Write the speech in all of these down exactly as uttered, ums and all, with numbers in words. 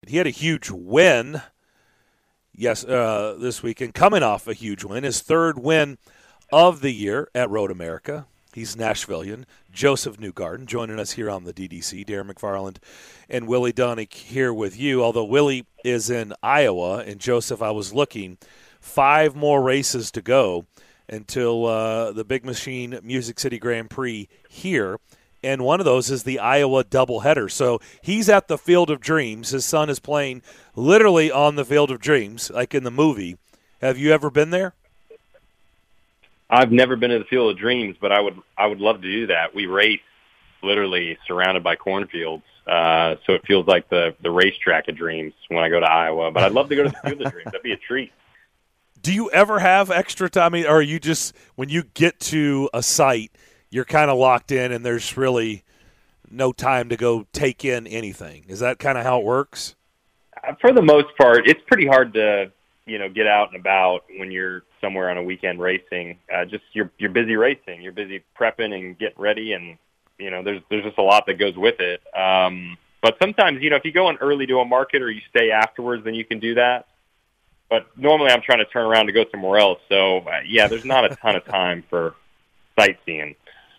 he had a huge win. Yes, uh, this weekend, coming off a huge win, his third win of the year at Road America. He's Nashvilleian. Joseph Newgarden joining us here on the D D C. Darren McFarland and Willie Donick here with you. Although Willie is in Iowa, and Joseph, I was looking, five more races to go until uh, the Big Machine Music City Grand Prix here. And one of those is the Iowa doubleheader. So he's at the Field of Dreams. His son is playing literally on the Field of Dreams, like in the movie. Have you ever been there? I've never been to the Field of Dreams, but I would I would love to do that. We race literally surrounded by cornfields, uh, so it feels like the, the racetrack of dreams when I go to Iowa. But I'd love to go to the Field of Dreams. That'd be a treat. Do you ever have extra time, I mean, or are you just, when you get to a site, you're kind of locked in and there's really no time to go take in anything? Is that kind of how it works? Uh, for the most part, it's pretty hard to, you know, get out and about when you're somewhere on a weekend racing. Uh, just you're you're busy racing, you're busy prepping and getting ready, and you know there's there's just a lot that goes with it. Um, but sometimes, you know, if you go in early to a market or you stay afterwards, then you can do that. But normally, I'm trying to turn around to go somewhere else. So uh, yeah, there's not a ton of time for sightseeing.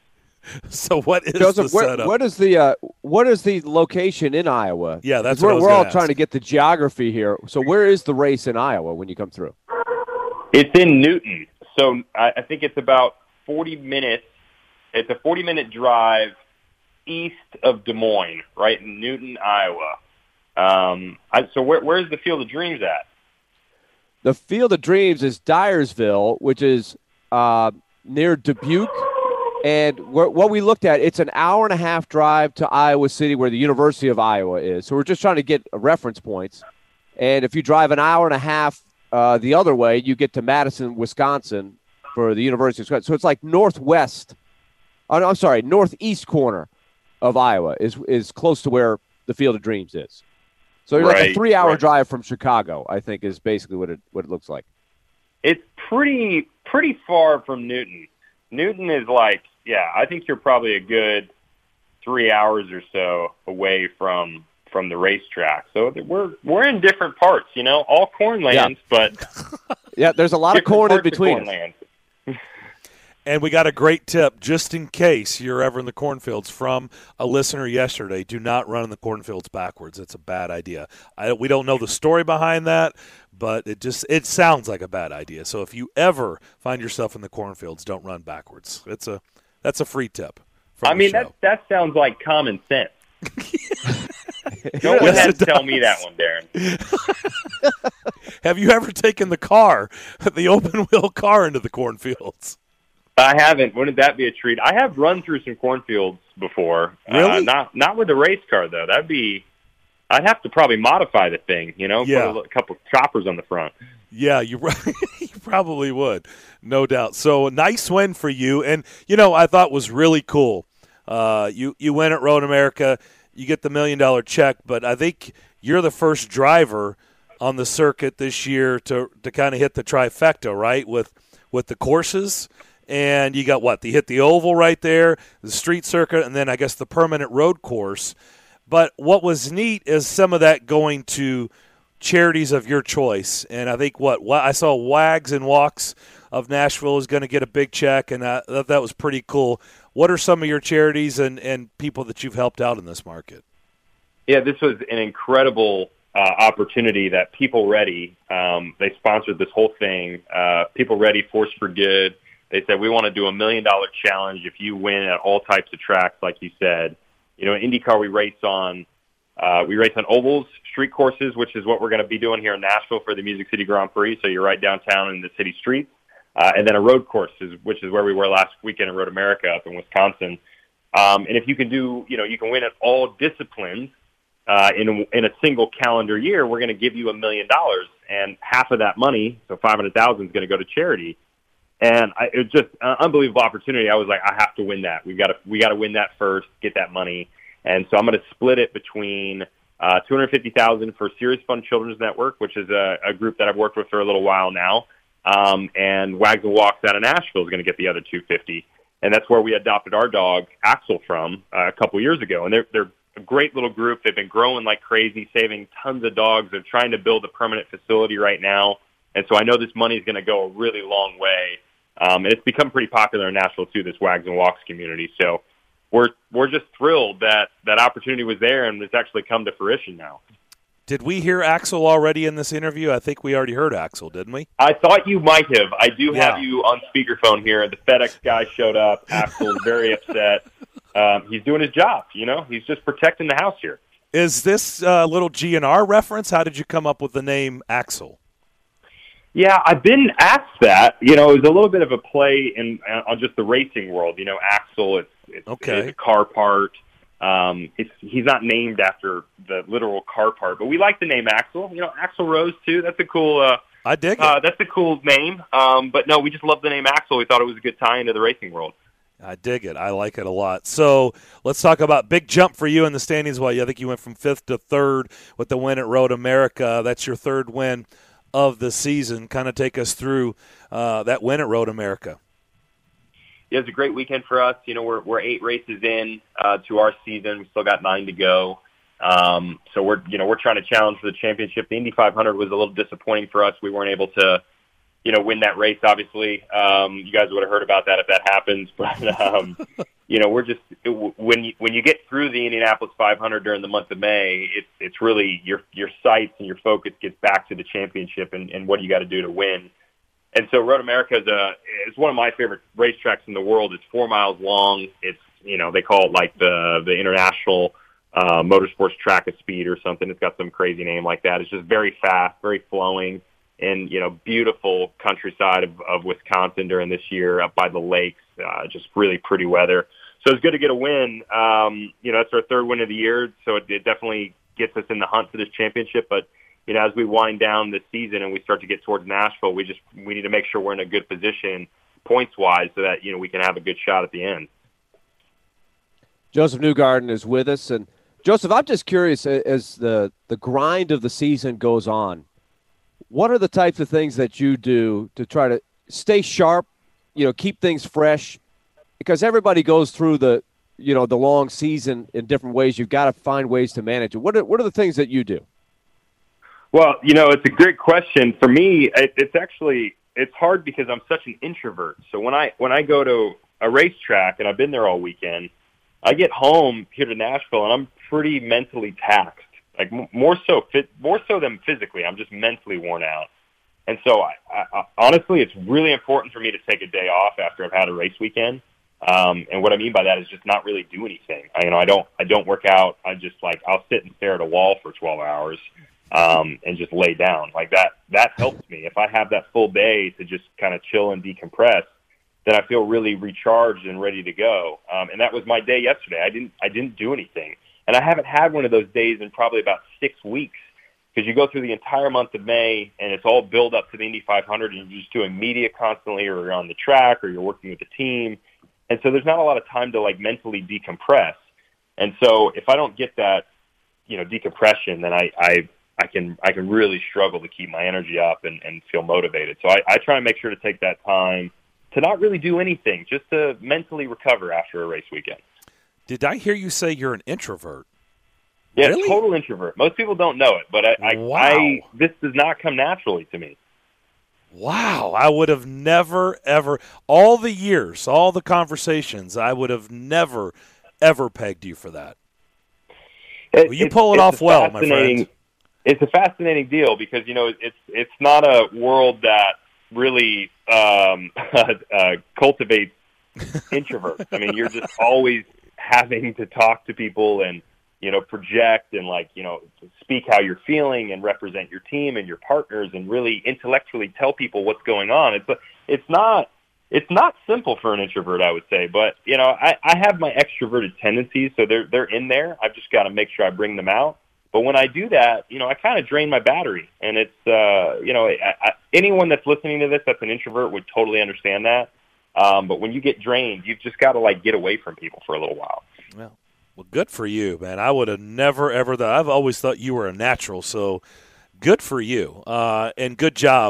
So what is Joseph, the where, setup? what is the uh, what is the location in Iowa? Yeah, that's we're, what I was we're all ask. trying to get the geography here. So where is the race in Iowa when you come through? It's in Newton, so I, I think it's about forty minutes. It's a forty-minute drive east of Des Moines, right in Newton, Iowa. Um, I, so where, where's the Field of Dreams at? The Field of Dreams is Dyersville, which is uh, near Dubuque. And we're, what we looked at, it's an hour and a half drive to Iowa City where the University of Iowa is. So we're just trying to get reference points. And if you drive an hour and a half uh, the other way, you get to Madison, Wisconsin for the University of Wisconsin. So it's like northwest, oh, no, I'm sorry, northeast corner of Iowa is is close to where the Field of Dreams is. So you're like a Right, three-hour right. drive from Chicago, I think, is basically what it what it looks like. It's pretty pretty far from Newton. Newton is like, yeah, I think you're probably a good three hours or so away from from the racetrack. So we're we're in different parts, you know, all cornlands, but Yeah, there's a lot of different corn in parts of between. us. cornlands. And we got a great tip, just in case you're ever in the cornfields, from a listener yesterday. Do not run in the cornfields backwards. It's a bad idea. I, we don't know the story behind that, but it just it sounds like a bad idea. So if you ever find yourself in the cornfields, don't run backwards. It's a that's a free tip. From I the mean, show. that that sounds like common sense. No one Yes, had it to tell does. me that one, Darren. Have you ever taken the car, the open wheel car, into the cornfields? I haven't. Wouldn't that be a treat? I have run through some cornfields before. Really? Uh, not not with a race car though. That'd be. I'd have to probably modify the thing. You know, Yeah. put a couple choppers on the front. Yeah, you you probably would, no doubt. So a nice win for you, and you know I thought was really cool. Uh, you you win at Road America, you get the million dollar check, but I think you're the first driver on the circuit this year to to kind of hit the trifecta, right? With with the courses, and you got what? You hit the oval right there, the street circuit, and then I guess the permanent road course. But what was neat is some of that going to charities of your choice, and I think what, what I saw Wags and Walks of Nashville is going to get a big check, and I thought that was pretty cool. What are some of your charities and, and people that you've helped out in this market? Yeah, this was an incredible uh, opportunity that People Ready, um, they sponsored this whole thing. Uh, People Ready, Force for Good. They said, we want to do a million dollar challenge if you win at all types of tracks, like you said. You know, in IndyCar, we race on uh, we race on ovals, street courses, which is what we're going to be doing here in Nashville for the Music City Grand Prix. So you're right downtown in the city streets. Uh, and then a road course, is, which is where we were last weekend in Road America up in Wisconsin. Um, and if you can do, you know, you can win at all disciplines uh, in a, in a single calendar year, we're going to give you a million dollars, and half of that money, so five hundred thousand, is going to go to charity. And I, it was just an unbelievable opportunity. I was like, I have to win that. We got to we got to win that first, get that money. And so I'm going to split it between uh, two hundred fifty thousand dollars for Serious Fun Children's Network, which is a, a group that I've worked with for a little while now. Um, and Wags and Walks out of Nashville is going to get the other two hundred fifty thousand dollars. And that's where we adopted our dog Axel from uh, a couple years ago. And they're they're a great little group. They've been growing like crazy, saving tons of dogs. They're trying to build a permanent facility right now. And so I know this money is going to go a really long way. Um, and it's become pretty popular in Nashville, too, this Wags and Walks community. So we're we're just thrilled that that opportunity was there, and it's actually come to fruition now. Did we hear Axel already in this interview? I think we already heard Axel, didn't we? I thought you might have. I do Yeah. have you on speakerphone here. The FedEx guy showed up. Axel's very upset. Um, he's doing his job, you know. He's just protecting the house here. Is this a uh, little G N R reference? How did you come up with the name Axel? Yeah, I've been asked that. You know, it was a little bit of a play in on just the racing world. You know, Axle, it's, it's, Okay. it's a car part. Um, it's he's not named after the literal car part, but we like the name Axel. You know, Axl Rose too. That's a cool. Uh, I dig it. uh, that's a cool name. Um, but no, we just love the name Axel. We thought it was a good tie into the racing world. I dig it. I like it a lot. So let's talk about big jump for you in the standings. Well, I think you went from fifth to third with the win at Road America. That's your third win of the season. Kind of take us through uh, that win at Road America. Yeah, it's a great weekend for us. You know, we're we're eight races in uh, to our season. We still got nine to go. Um, so we're you know we're trying to challenge for the championship. The Indy five hundred was a little disappointing for us. We weren't able to, you know, win that race. Obviously, um, you guys would have heard about that if that happens. But um, you know, we're just when you when you get through the Indianapolis five hundred during the month of May, it's it's really your your sights and your focus gets back to the championship and, and what do you got to do to win. And so Road America is a is one of my favorite racetracks in the world. It's four miles long. It's you know they call it like the the international uh, motorsports track of speed or something. It's got some crazy name like that. It's just very fast, very flowing, and you know beautiful countryside of, of Wisconsin during this year up by the lakes. Uh, just really pretty weather. So it's good to get a win. Um, you know, it's our third win of the year, so it, it definitely gets us in the hunt for this championship. But you know, as we wind down this season and we start to get towards Nashville, we just we need to make sure we're in a good position points wise so that you know we can have a good shot at the end. Josef Newgarden is with us, and Josef, I'm just curious as the the grind of the season goes on, what are the types of things that you do to try to stay sharp, you know, keep things fresh? Because everybody goes through the you know the long season in different ways. You've got to find ways to manage it. What are, what are the things that you do? Well, you know, it's a great question. For me, it, it's actually it's hard because I'm such an introvert. So when I when I go to a racetrack and I've been there all weekend, I get home here to Nashville and I'm pretty mentally taxed. Like more so, more so than physically. I'm just mentally worn out. And so, I, I, honestly, it's really important for me to take a day off after I've had a race weekend. Um, and what I mean by that is just not really do anything. I, you know, I don't I don't work out. I just like I'll sit and stare at a wall for twelve hours. Um, and just lay down like that. That helps me. If I have that full day to just kind of chill and decompress, then I feel really recharged and ready to go. Um, and that was my day yesterday. I didn't, I didn't do anything, and I haven't had one of those days in probably about six weeks because you go through the entire month of May and it's all build up to the Indy five hundred, and you're just doing media constantly, or you're on the track, or you're working with the team, and so there's not a lot of time to like mentally decompress. And so if I don't get that, you know, decompression, then I, I I can I can really struggle to keep my energy up and, and feel motivated. So I, I try to make sure to take that time to not really do anything, just to mentally recover after a race weekend. Did I hear you say you're an introvert? Yeah, Really? Total introvert. Most people don't know it, but I, I, Wow. I this does not come naturally to me. Wow, I would have never, ever, all the years, all the conversations, I would have never, ever pegged you for that. It, Well, you it's- pull it it's off a well, my fascinating- friend. It's a fascinating deal because, you know, it's it's not a world that really um, uh, cultivates introverts. I mean, you're just always having to talk to people and, you know, project and, like, you know, speak how you're feeling and represent your team and your partners and really intellectually tell people what's going on. It's a, it's not it's not simple for an introvert, I would say. But, you know, I, I have my extroverted tendencies, so they're they're in there. I've just got to make sure I bring them out. But when I do that, you know, I kind of drain my battery. And it's, uh, you know, I, I, anyone that's listening to this that's an introvert would totally understand that. Um, but when you get drained, you've just got to, like, get away from people for a little while. Well, well, good for you, man. I would have never, ever thought. I've always thought you were a natural, so good for you, uh, and good job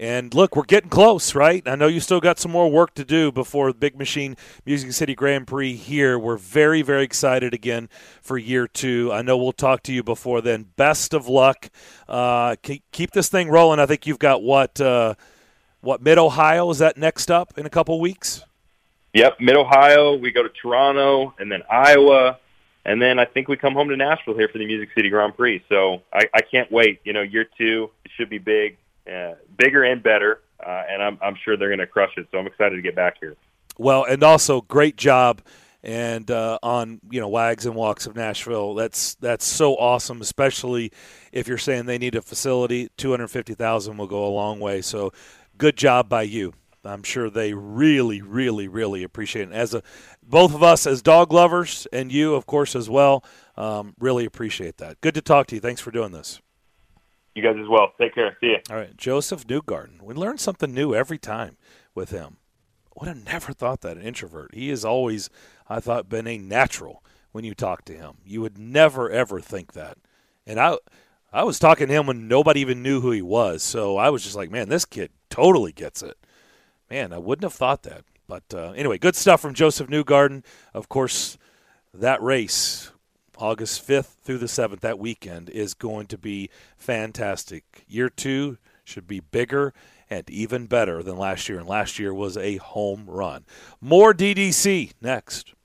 And look, we're getting close, right? I know you still got some more work to do before the Big Machine Music City Grand Prix here. We're very, very excited again for year two. I know we'll talk to you before then. Best of luck. Uh, keep this thing rolling. I think you've got what, uh, what Mid-Ohio? Is that next up in a couple weeks? Yep, Mid-Ohio. We go to Toronto and then Iowa. And then I think we come home to Nashville here for the Music City Grand Prix. So I, I can't wait. You know, year two, it should be big, uh, bigger and better. Uh, and I'm, I'm sure they're going to crush it. So I'm excited to get back here. Well, and also great job and uh, on, you know, Wags and Walks of Nashville. That's that's so awesome, especially if you're saying they need a facility. two hundred fifty thousand dollars will go a long way. So good job by you. I'm sure they really, really, really appreciate it. As a, both of us as dog lovers and you, of course, as well, um, really appreciate that. Good to talk to you. Thanks for doing this. You guys as well. Take care. See you. All right, Joseph Newgarden. We learn something new every time with him. Would have never thought that, an introvert. He has always, I thought, been a natural when you talk to him. You would never, ever think that. And I, I was talking to him when nobody even knew who he was, so I was just like, man, this kid totally gets it. Man, I wouldn't have thought that. But uh, anyway, good stuff from Joseph Newgarden. Of course, that race, August fifth through the seventh, that weekend, is going to be fantastic. Year two should be bigger and even better than last year, and last year was a home run. More D D C next.